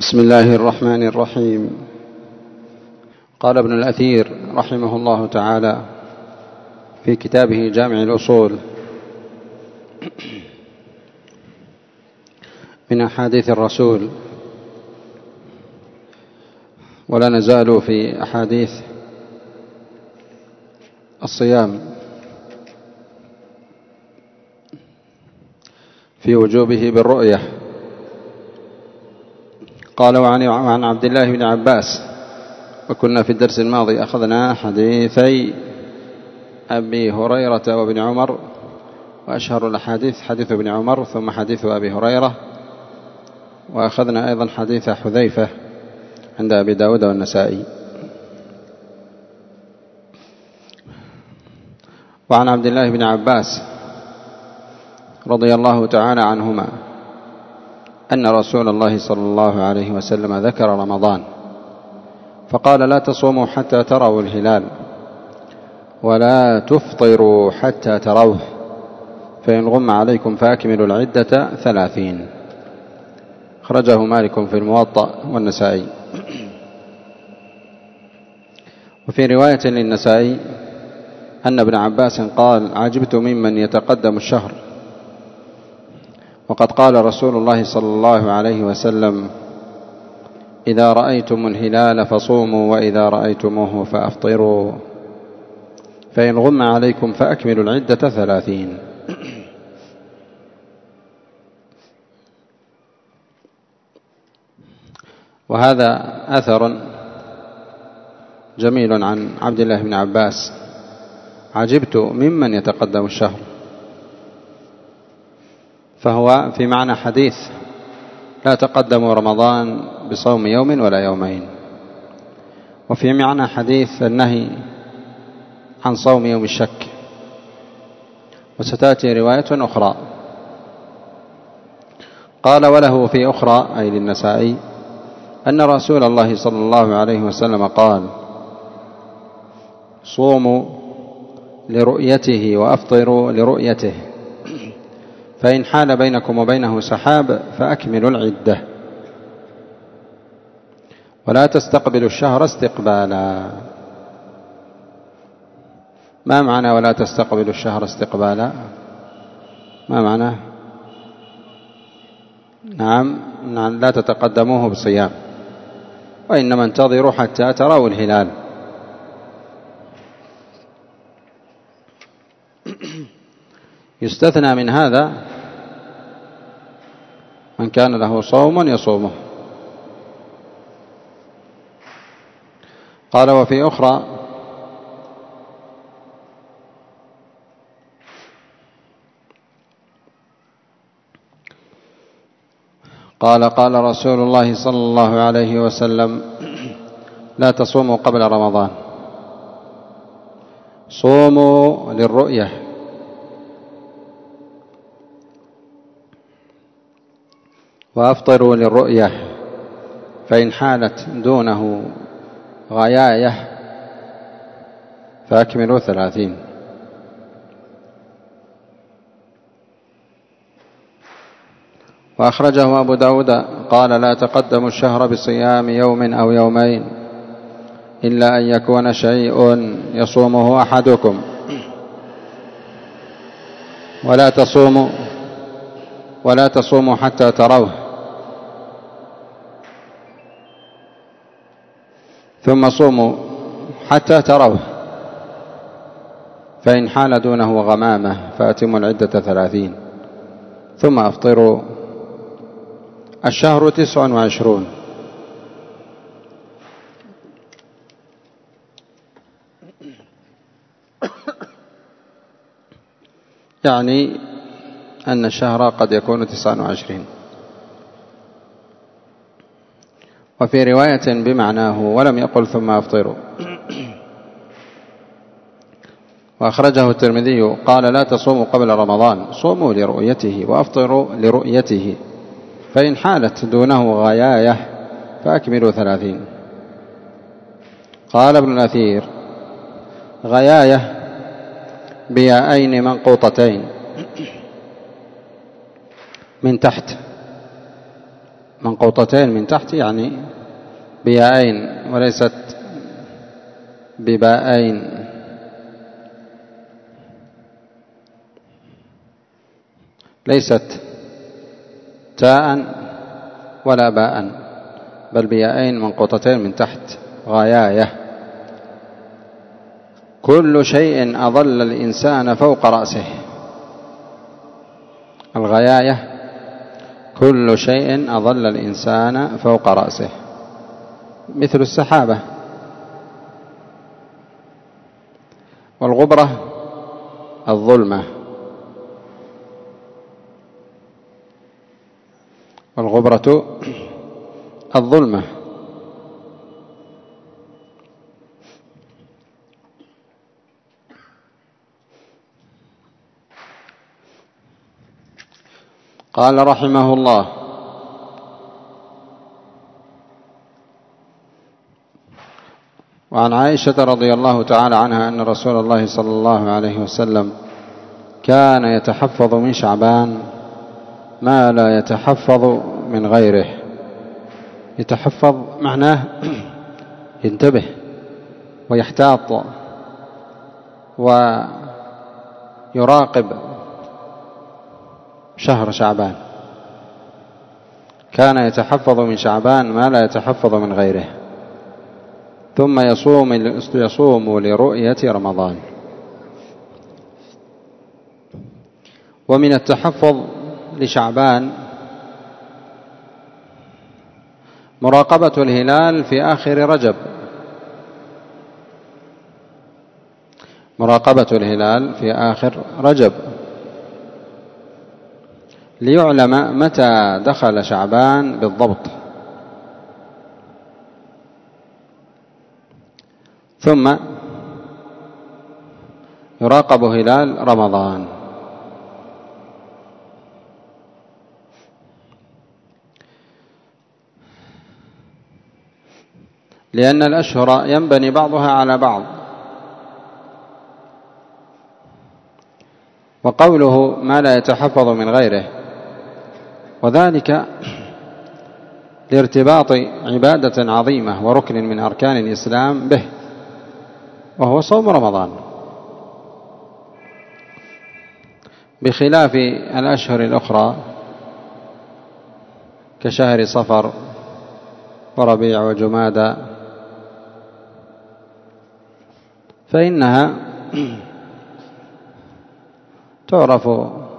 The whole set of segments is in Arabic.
بسم الله الرحمن الرحيم. قال ابن الأثير رحمه الله تعالى في كتابه جامع الأصول من أحاديث الرسول، ولا نزال في أحاديث الصيام في وجوبه بالرؤية. قال وعن عبد الله بن عباس، وكنا في الدرس الماضي أخذنا حديثي أبي هريرة وابن عمر، وأشهر الأحاديث حديث ابن عمر ثم حديث أبي هريرة، وأخذنا أيضا حديث حذيفة عند أبي داود والنسائي. وعن عبد الله بن عباس رضي الله تعالى عنهما أن رسول الله صلى الله عليه وسلم ذكر رمضان فقال: لا تصوموا حتى تروا الهلال، ولا تفطروا حتى تروه، فإن غم عليكم فأكملوا العدة 30. أخرجه مالك في الموطأ والنسائي. وفي رواية للنسائي أن ابن عباس قال: عجبت ممن يتقدم الشهر، وقد قال رسول الله صلى الله عليه وسلم: إذا رأيتم الهلال فصوموا، وإذا رأيتموه فأفطروا، فإن غم عليكم فأكملوا العدة 30. وهذا أثر جميل عن عبد الله بن عباس: عجبت ممن يتقدم الشهر، فهو في معنى حديث: لا تقدموا رمضان بصوم يوم ولا يومين، وفي معنى حديث النهي عن صوم يوم الشك. وستأتي رواية أخرى. قال: وله في أخرى، أي للنسائي، أن رسول الله صلى الله عليه وسلم قال: صوموا لرؤيته وأفطروا لرؤيته، فإن حال بينكم وبينه سحاب فأكملوا العدة، ولا تستقبلوا الشهر استقبالا. ما معنى ولا تستقبلوا الشهر استقبالا؟ ما معنى؟ نعم، لا تتقدموه بصيام، وإنما انتظروا حتى تروا الهلال. يستثنى من هذا من كان له صوم يصومه. قال: وفي أخرى: قال رسول الله صلى الله عليه وسلم: لا تصوموا قبل رمضان، صوموا للرؤية، وأفطروا للرؤية، فإن حالت دونه غياية فأكملوا 30. وأخرجه أبو داود قال: لا تقدموا الشهر بصيام يوم أو يومين، إلا أن يكون شيء يصومه أحدكم، ولا تصوموا حتى تروه، ثم صوموا حتى تروه، فإن حال دونه غمامة فأتموا العدة 30، ثم أفطروا. الشهر 29، يعني أن الشهر قد يكون 29. وفي رواية بمعناه ولم يقل ثم أفطروا. وأخرجه الترمذي قال: لا تصوموا قبل رمضان، صوموا لرؤيته وأفطروا لرؤيته، فإن حالت دونه غياية فأكملوا 30. قال ابن الأثير: غياية بياءين منقوطتين من تحت، منقوطتين من تحت يعني بياءين وليست بباءين. ليست تاء ولا باء بل بياءين منقوطتين من تحت. غاياية كل شيء أضل الإنسان فوق رأسه. الغياية كل شيء أضل الإنسان فوق رأسه، مثل السحابة. والغبرة الظلمة، والغبرة الظلمة. قال رحمه الله: وعن عائشة رضي الله تعالى عنها أن رسول الله صلى الله عليه وسلم كان يتحفظ من شعبان ما لا يتحفظ من غيره. يتحفظ معناه ينتبه ويحتاط ويراقب شهر شعبان. كان يتحفظ من شعبان ما لا يتحفظ من غيره، ثم يصوم لرؤية رمضان. ومن التحفظ لشعبان مراقبة الهلال في آخر رجب. مراقبة الهلال في آخر رجب ليعلم متى دخل شعبان بالضبط، ثم يراقب هلال رمضان. لأن الأشهر ينبني بعضها على بعض. وقوله ما لا يتحفظ من غيره، وذلك لارتباط عبادة عظيمة وركن من أركان الإسلام به، وهو صوم رمضان، بخلاف الأشهر الأخرى كشهر صفر وربيع وجمادى، فإنها تعرف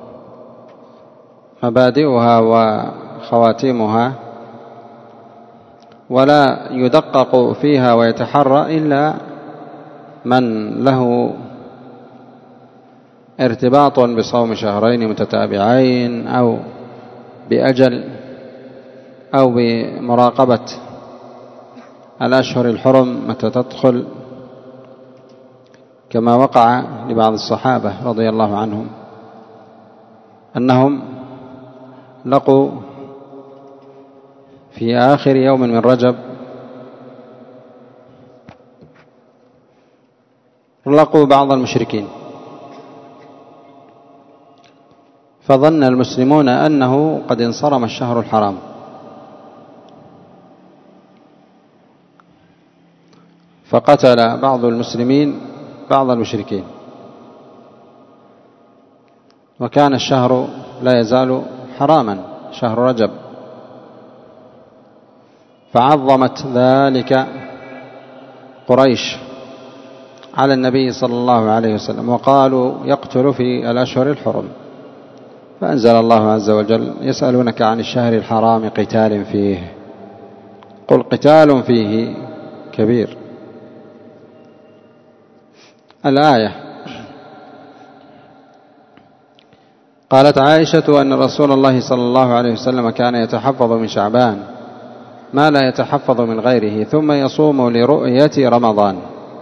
مبادئها وخواتيمها، ولا يدقق فيها ويتحرى إلا من له ارتباط بصوم شهرين متتابعين أو بأجل أو بمراقبة الأشهر الحرم متى تدخل، كما وقع لبعض الصحابة رضي الله عنهم أنهم لقوا في آخر يوم من رجب لقوا بعض المشركين، فظن المسلمون أنه قد انصرم الشهر الحرام، فقتل بعض المسلمين بعض المشركين، وكان الشهر لا يزال حراما، شهر رجب، فعظمت ذلك قريش على النبي صلى الله عليه وسلم، وقالوا يقتل في الأشهر الحرم، فأنزل الله عز وجل: يسألونك عن الشهر الحرام قتال فيه قل قتال فيه كبير. الآية. قالت عائشة أن رسول الله صلى الله عليه وسلم كان يتحفظ من شعبان ما لا يتحفظ من غيره، ثم يصوم لرؤية رمضان،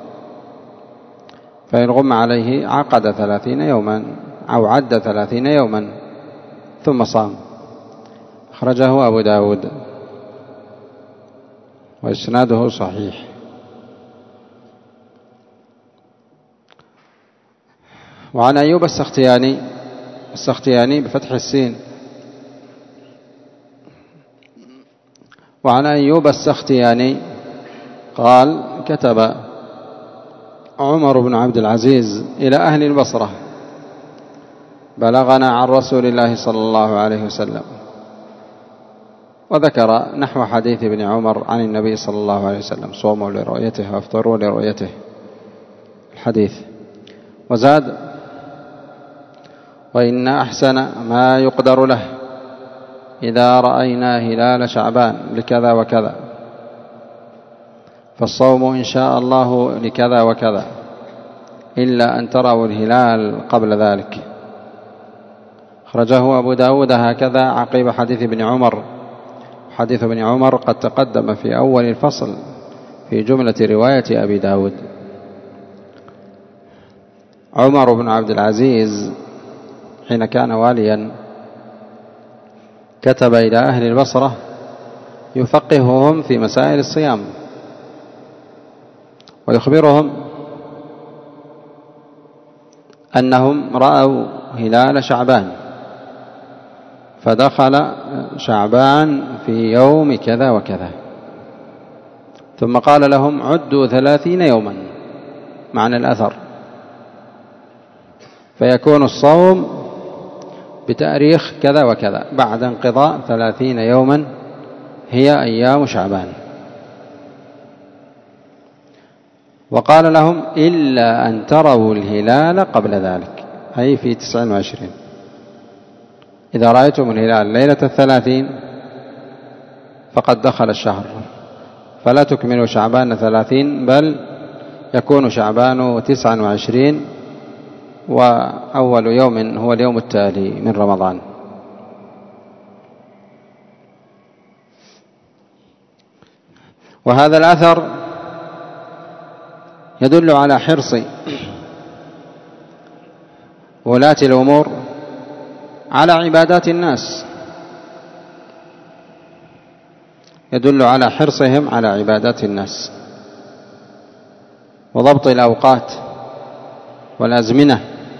فإن غم عليه عقد 30 يوما أو عد 30 يوما ثم صام. أخرجه أبو داود وإسناده صحيح. وعن أيوب السختياني بفتح السين وعن أيوب السختياني قال: كتب عمر بن عبد العزيز إلى أهل البصرة: بلغنا عن رسول الله صلى الله عليه وسلم، وذكر نحو حديث ابن عمر عن النبي صلى الله عليه وسلم: صوموا لرؤيته وافطروا لرؤيته الحديث. وزاد: وإن أحسن ما يقدر له إذا رأينا هلال شعبان لكذا وكذا، فالصوم إن شاء الله لكذا وكذا، إلا أن تروا الهلال قبل ذلك. أخرجه أبو داود هكذا عقب حديث ابن عمر. حديث ابن عمر قد تقدم في أول الفصل في جملة رواية أبي داود. عمر بن عبد العزيز حين كان واليا كتب إلى أهل البصرة يفقههم في مسائل الصيام، ويخبرهم أنهم رأوا هلال شعبان، فدخل شعبان في يوم كذا وكذا، ثم قال لهم: عدوا 30 يوما معنى الأثر، فيكون الصوم بتاريخ كذا وكذا بعد انقضاء 30 يوما هي أيام شعبان. وقال لهم: إلا أن تروا الهلال قبل ذلك، أي في 29. إذا رأيتم الهلال ليلة 30 فقد دخل الشهر، فلا تكملوا شعبان 30، بل يكون شعبان 29، وأول يوم هو اليوم التالي من رمضان. وهذا الأثر يدل على حرص ولاة الأمور على عبادات الناس، يدل على حرصهم على عبادات الناس وضبط الأوقات والأزمنة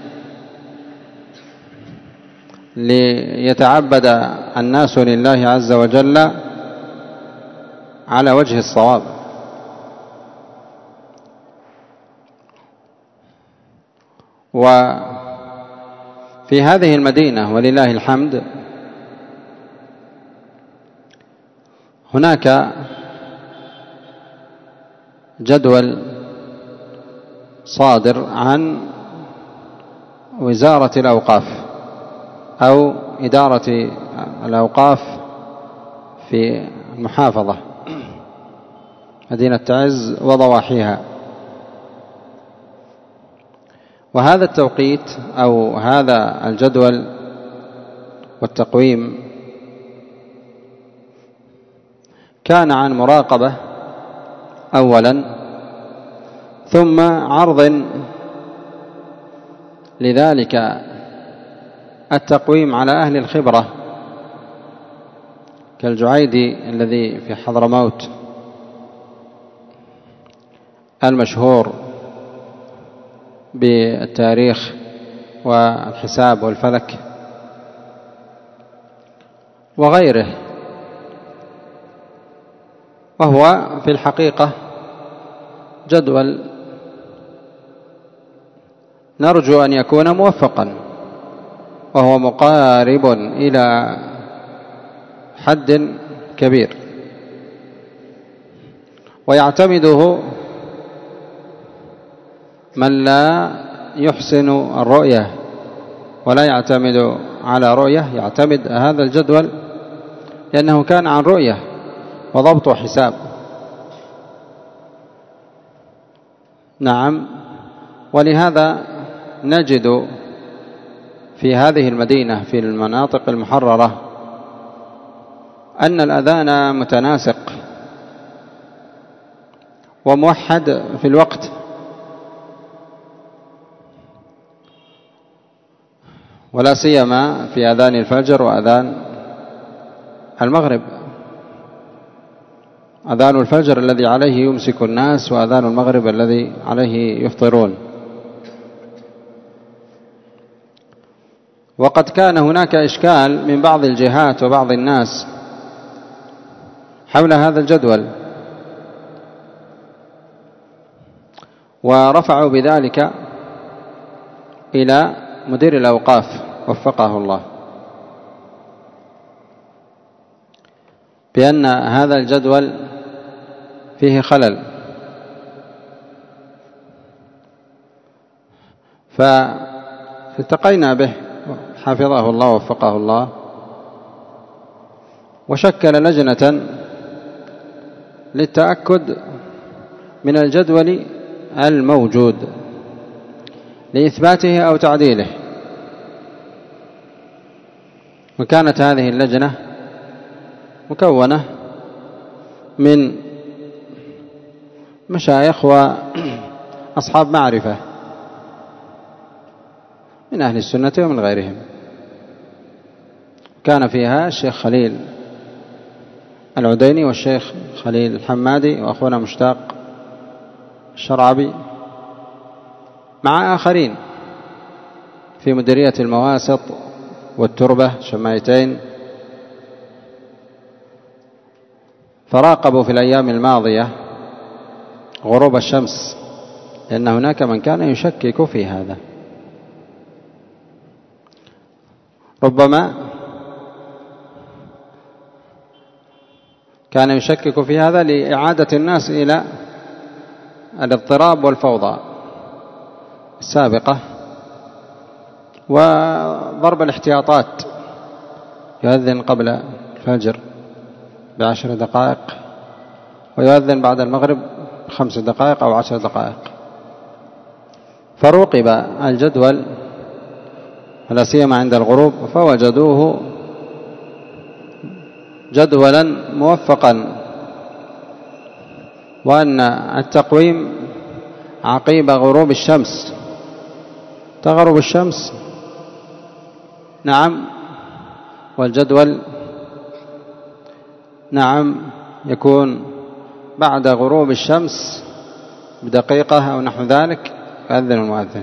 ليتعبد الناس لله عز وجل على وجه الصواب. وفي هذه المدينة ولله الحمد هناك جدول صادر عن وزارة الأوقاف أو إدارة الأوقاف في المحافظة مدينة تعز وضواحيها. وهذا التوقيت أو هذا الجدول والتقويم كان عن مراقبة أولا، ثم عرض لذلك التقويم على أهل الخبرة كالجعيدي الذي في حضرموت المشهور بالتاريخ والحساب والفلك وغيره، وهو في الحقيقة جدول نرجو أن يكون موفقا، وهو مقارب إلى حد كبير، ويعتمده من لا يحسن الرؤية ولا يعتمد على رؤية يعتمد هذا الجدول، لأنه كان عن رؤية وضبط وحساب. نعم، ولهذا نجد في هذه المدينة في المناطق المحررة أن الأذان متناسق وموحد في الوقت، ولا سيما في أذان الفجر وأذان المغرب. أذان الفجر الذي عليه يمسك الناس، وأذان المغرب الذي عليه يفطرون. وقد كان هناك إشكال من بعض الجهات وبعض الناس حول هذا الجدول، ورفعوا بذلك إلى مدير الأوقاف وفقه الله بأن هذا الجدول فيه خلل، فالتقينا به حفظه الله ووفقه الله، وشكل لجنة للتأكد من الجدول الموجود لإثباته أو تعديله. وكانت هذه اللجنة مكونة من مشايخ وأصحاب معرفة من أهل السنة ومن غيرهم. كان فيها الشيخ خليل العديني والشيخ خليل الحمادي وأخونا مشتاق الشرعبي مع آخرين في مديرية المواسط والتربة شمايتين، فراقبوا في الأيام الماضية غروب الشمس، لأن هناك من كان يشكك في هذا، ربما كان يشكك في هذا لإعادة الناس إلى الاضطراب والفوضى السابقة وضرب الاحتياطات، يؤذن قبل الفجر ب10 دقائق ويؤذن بعد المغرب 5 دقائق أو 10 دقائق. فروقب الجدول ولا سيما عند الغروب فوجدوه جدولا موفقا، وأن التقويم عقيب غروب الشمس، تغرب الشمس نعم، والجدول نعم يكون بعد غروب الشمس بدقيقة أو نحو ذلك يؤذن المؤذن.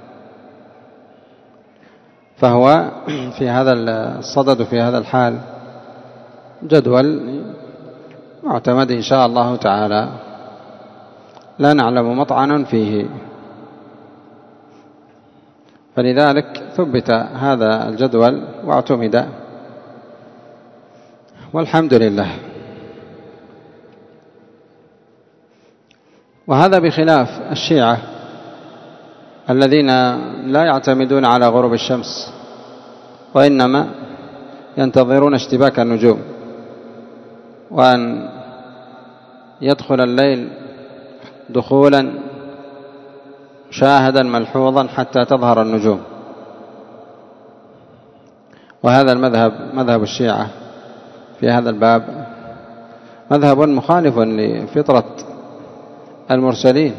فهو في هذا الصدد وفي هذا الحال جدول معتمد إن شاء الله تعالى، لا نعلم مطعنا فيه، فلذلك ثبت هذا الجدول واعتمد والحمد لله. وهذا بخلاف الشيعة الذين لا يعتمدون على غروب الشمس، وإنما ينتظرون اشتباك النجوم، وأن يدخل الليل دخولا شاهدا ملحوظا حتى تظهر النجوم. وهذا المذهب مذهب الشيعة في هذا الباب مذهب مخالف لفطرة المرسلين،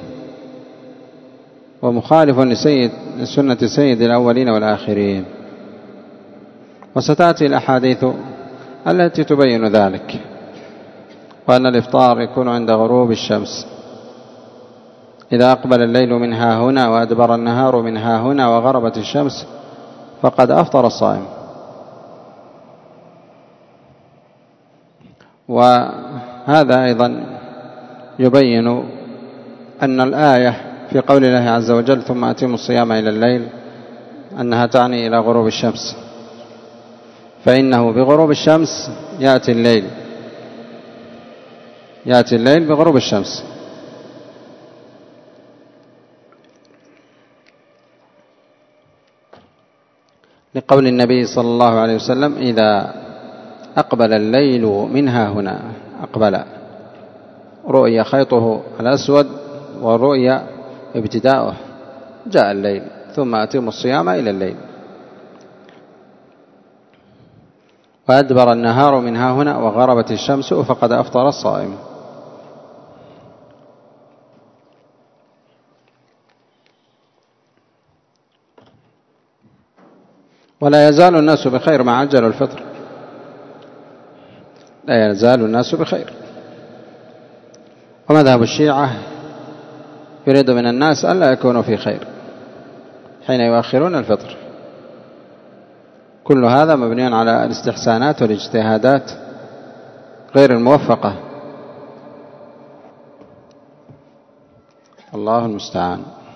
ومخالف لسنة سيد الأولين والآخرين، وستأتي الأحاديث التي تبين ذلك، وأن الإفطار يكون عند غروب الشمس، إذا أقبل الليل من ها هنا وأدبر النهار من ها هنا وغربت الشمس فقد أفطر الصائم. وهذا أيضا يبين أن الآية في قول الله عز وجل ثم أتموا الصيام إلى الليل أنها تعني إلى غروب الشمس، فإنه بغروب الشمس يأتي الليل بغروب الشمس. لقول النبي صلى الله عليه وسلم إذا أقبل الليل منها هنا، أقبل رؤيا خيطه الأسود ورؤيا ابتداؤه، جاء الليل ثم أتم الصيام إلى الليل، وأدبر النهار منها هنا وغربت الشمس فقد أفطر الصائم. ولا يزال الناس بخير مع عجل الفطر، لا يزال الناس بخير. ومذهب الشيعة يريد من الناس ألا يكونوا في خير حين يؤخرون الفطر. كل هذا مبني على الاستحسانات والاجتهادات غير الموفقة، الله المستعان.